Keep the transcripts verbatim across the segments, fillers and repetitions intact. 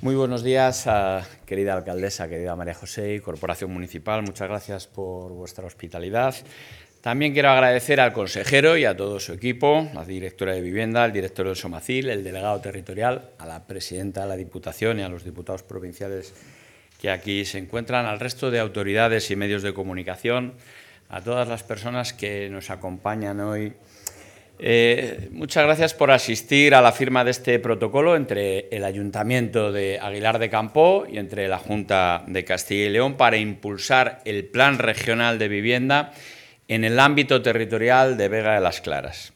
Muy buenos días, a, querida alcaldesa, querida María José y Corporación Municipal. Muchas gracias por vuestra hospitalidad. También quiero agradecer al consejero y a todo su equipo, la directora de Vivienda, al director del Somacil, el delegado territorial, a la presidenta de la Diputación y a los diputados provinciales que aquí se encuentran, al resto de autoridades y medios de comunicación, a todas las personas que nos acompañan hoy. Eh, muchas gracias por asistir a la firma de este protocolo entre el Ayuntamiento de Aguilar de Campoo y entre la Junta de Castilla y León para impulsar el Plan Regional de Vivienda en el ámbito territorial de Vega de las Claras.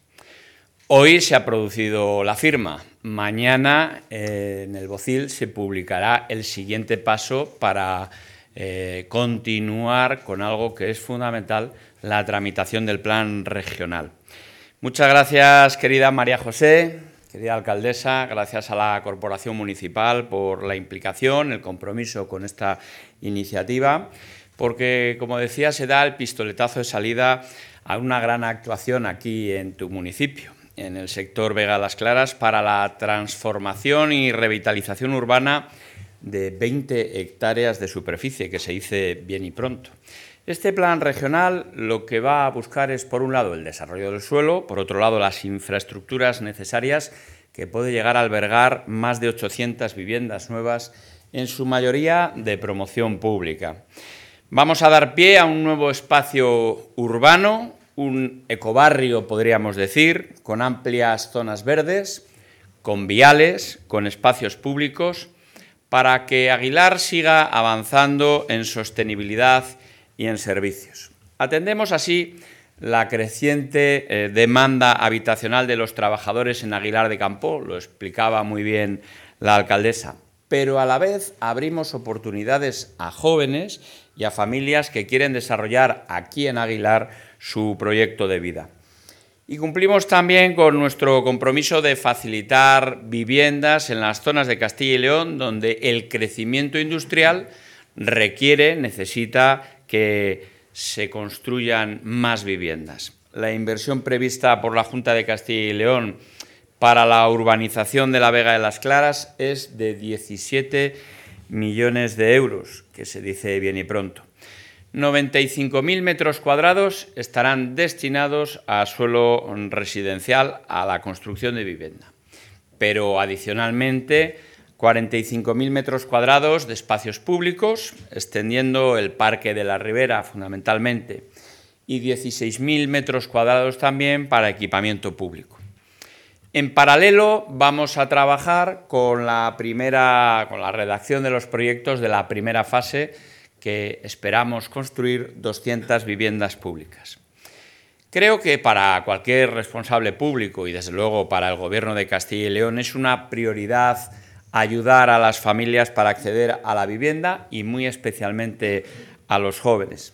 Hoy se ha producido la firma. Mañana eh, en el Bocil se publicará el siguiente paso para eh, continuar con algo que es fundamental, la tramitación del Plan Regional. Muchas gracias, querida María José, querida alcaldesa, gracias a la Corporación Municipal por la implicación, el compromiso con esta iniciativa, porque, como decía, se da el pistoletazo de salida a una gran actuación aquí en tu municipio, en el sector Vega de las Claras, para la transformación y revitalización urbana de veinte hectáreas de superficie, que se dice bien y pronto. Este plan regional lo que va a buscar es, por un lado, el desarrollo del suelo, por otro lado, las infraestructuras necesarias que puede llegar a albergar más de ochocientas viviendas nuevas, en su mayoría de promoción pública. Vamos a dar pie a un nuevo espacio urbano, un ecobarrio, podríamos decir, con amplias zonas verdes, con viales, con espacios públicos, para que Aguilar siga avanzando en sostenibilidad y en servicios. Atendemos así la creciente eh, demanda habitacional de los trabajadores en Aguilar de Campoo, lo explicaba muy bien la alcaldesa, pero a la vez abrimos oportunidades a jóvenes y a familias que quieren desarrollar aquí en Aguilar su proyecto de vida. Y cumplimos también con nuestro compromiso de facilitar viviendas en las zonas de Castilla y León donde el crecimiento industrial requiere, necesita que se construyan más viviendas. La inversión prevista por la Junta de Castilla y León para la urbanización de la Vega de las Claras es de diecisiete millones de euros, que se dice bien y pronto. noventa y cinco mil metros cuadrados estarán destinados a suelo residencial, a la construcción de vivienda. Pero, adicionalmente, cuarenta y cinco mil metros cuadrados de espacios públicos, extendiendo el Parque de la Ribera fundamentalmente, y dieciséis mil metros cuadrados también para equipamiento público. En paralelo, vamos a trabajar con la, primera, con la redacción de los proyectos de la primera fase, que esperamos construir doscientas viviendas públicas. Creo que para cualquier responsable público y, desde luego, para el Gobierno de Castilla y León es una prioridad ayudar a las familias para acceder a la vivienda y muy especialmente a los jóvenes.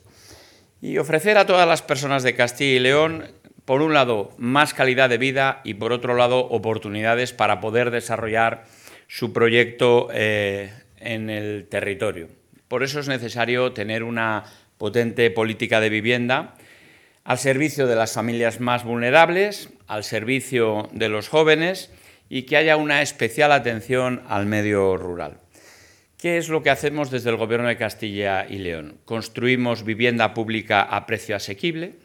Y ofrecer a todas las personas de Castilla y León, por un lado, más calidad de vida y, por otro lado, oportunidades para poder desarrollar su proyecto eh, en el territorio. Por eso es necesario tener una potente política de vivienda al servicio de las familias más vulnerables, al servicio de los jóvenes, y que haya una especial atención al medio rural. ¿Qué es lo que hacemos desde el Gobierno de Castilla y León? Construimos vivienda pública a precio asequible,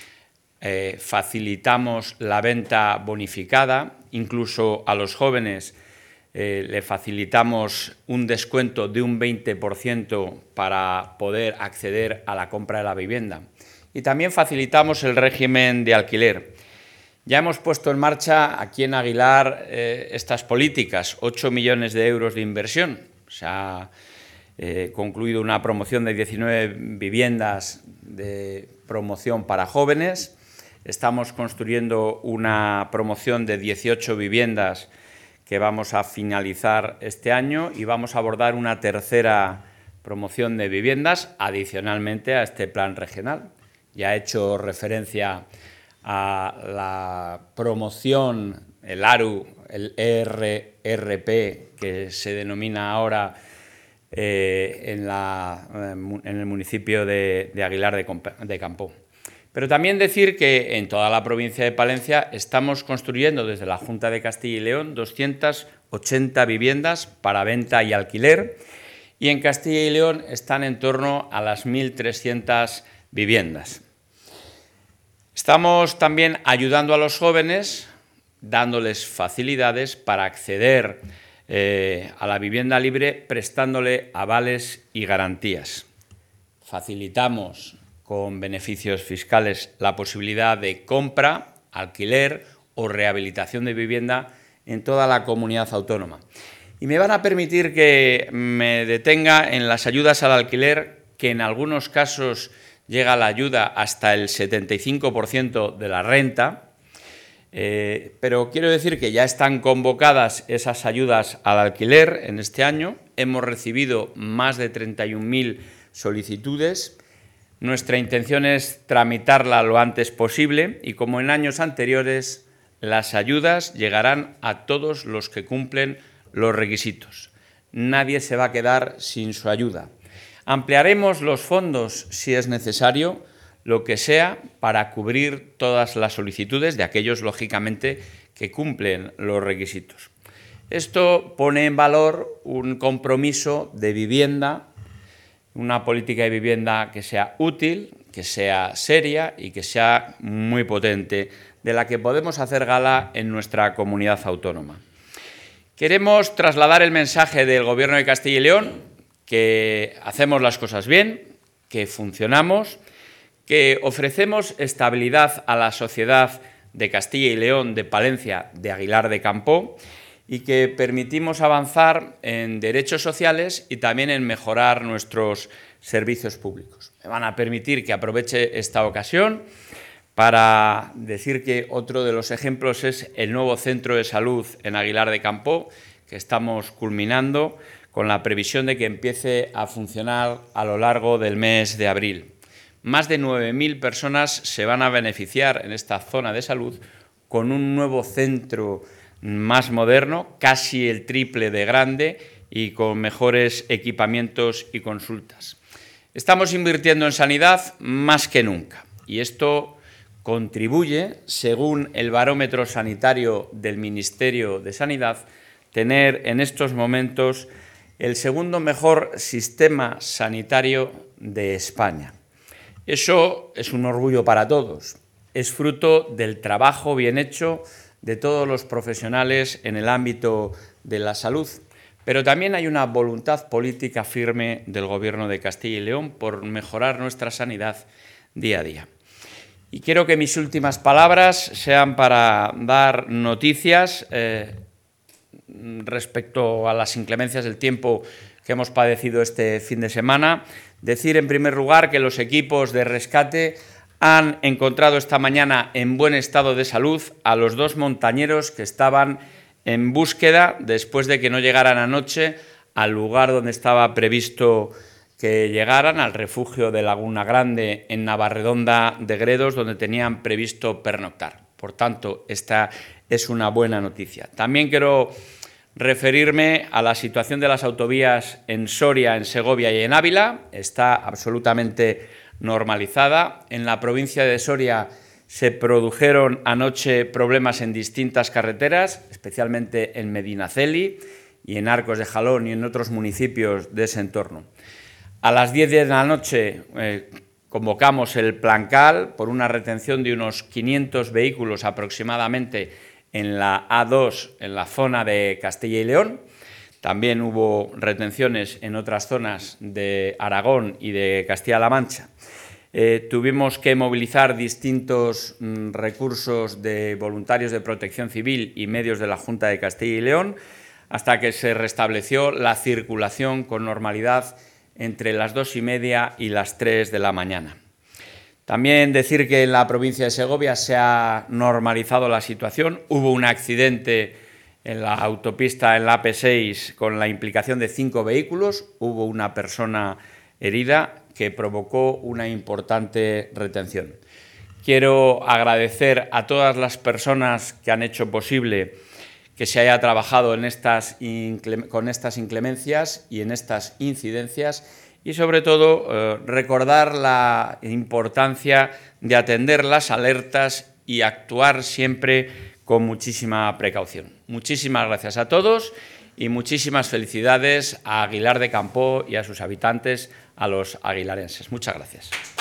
eh, facilitamos la venta bonificada, incluso a los jóvenes eh, le facilitamos un descuento de un veinte por ciento para poder acceder a la compra de la vivienda. Y también facilitamos el régimen de alquiler. Ya hemos puesto en marcha aquí en Aguilar eh, estas políticas, ocho millones de euros de inversión. Se ha eh, concluido una promoción de diecinueve viviendas de promoción para jóvenes. Estamos construyendo una promoción de dieciocho viviendas que vamos a finalizar este año y vamos a abordar una tercera promoción de viviendas adicionalmente a este plan regional. Ya he hecho referencia a la promoción, el A R U, el E R R P, que se denomina ahora eh, en, la, en el municipio de, de Aguilar de, de Campoo. Pero también decir que en toda la provincia de Palencia estamos construyendo desde la Junta de Castilla y León doscientas ochenta viviendas para venta y alquiler, y en Castilla y León están en torno a las mil trescientas viviendas. Estamos también ayudando a los jóvenes, dándoles facilidades para acceder eh, a la vivienda libre, prestándole avales y garantías. Facilitamos con beneficios fiscales la posibilidad de compra, alquiler o rehabilitación de vivienda en toda la comunidad autónoma. Y me van a permitir que me detenga en las ayudas al alquiler, que en algunos casos llega la ayuda hasta el setenta y cinco por ciento de la renta, eh, pero quiero decir que ya están convocadas esas ayudas al alquiler en este año. Hemos recibido más de treinta y un mil solicitudes. Nuestra intención es tramitarla lo antes posible y, como en años anteriores, las ayudas llegarán a todos los que cumplen los requisitos. Nadie se va a quedar sin su ayuda. Ampliaremos los fondos si es necesario, lo que sea, para cubrir todas las solicitudes de aquellos, lógicamente, que cumplen los requisitos. Esto pone en valor un compromiso de vivienda, una política de vivienda que sea útil, que sea seria y que sea muy potente, de la que podemos hacer gala en nuestra comunidad autónoma. Queremos trasladar el mensaje del Gobierno de Castilla y León, que hacemos las cosas bien, que funcionamos, que ofrecemos estabilidad a la sociedad de Castilla y León, de Palencia, de Aguilar de Campoo, y que permitimos avanzar en derechos sociales y también en mejorar nuestros servicios públicos. Me van a permitir que aproveche esta ocasión para decir que otro de los ejemplos es el nuevo centro de salud en Aguilar de Campoo, que estamos culminando con la previsión de que empiece a funcionar a lo largo del mes de abril. Más de nueve mil personas se van a beneficiar en esta zona de salud con un nuevo centro más moderno, casi el triple de grande y con mejores equipamientos y consultas. Estamos invirtiendo en sanidad más que nunca y esto contribuye, según el barómetro sanitario del Ministerio de Sanidad, tener en estos momentos el segundo mejor sistema sanitario de España. Eso es un orgullo para todos, es fruto del trabajo bien hecho de todos los profesionales en el ámbito de la salud, pero también hay una voluntad política firme del Gobierno de Castilla y León por mejorar nuestra sanidad día a día. Y quiero que mis últimas palabras sean para dar noticias eh, respecto a las inclemencias del tiempo que hemos padecido este fin de semana. Decir, en primer lugar, que los equipos de rescate han encontrado esta mañana en buen estado de salud a los dos montañeros que estaban en búsqueda después de que no llegaran anoche al lugar donde estaba previsto que llegaran, al refugio de Laguna Grande en Navarredonda de Gredos, donde tenían previsto pernoctar. Por tanto, esta es una buena noticia. También quiero referirme a la situación de las autovías en Soria, en Segovia y en Ávila. Está absolutamente normalizada. En la provincia de Soria se produjeron anoche problemas en distintas carreteras, especialmente en Medinaceli y en Arcos de Jalón y en otros municipios de ese entorno. A las diez de la noche eh, convocamos el Plancal por una retención de unos quinientos vehículos aproximadamente en la A dos, en la zona de Castilla y León. También hubo retenciones en otras zonas de Aragón y de Castilla-La Mancha. Eh, tuvimos que movilizar distintos mm, recursos de voluntarios de protección civil y medios de la Junta de Castilla y León hasta que se restableció la circulación con normalidad entre las dos y media y las tres de la mañana. También decir que en la provincia de Segovia se ha normalizado la situación. Hubo un accidente en la autopista, en la A P seis, con la implicación de cinco vehículos. Hubo una persona herida que provocó una importante retención. Quiero agradecer a todas las personas que han hecho posible que se haya trabajado en estas con estas inclemencias y en estas incidencias y, sobre todo, eh, recordar la importancia de atender las alertas y actuar siempre con muchísima precaución. Muchísimas gracias a todos y muchísimas felicidades a Aguilar de Campoo y a sus habitantes, a los aguilarenses. Muchas gracias.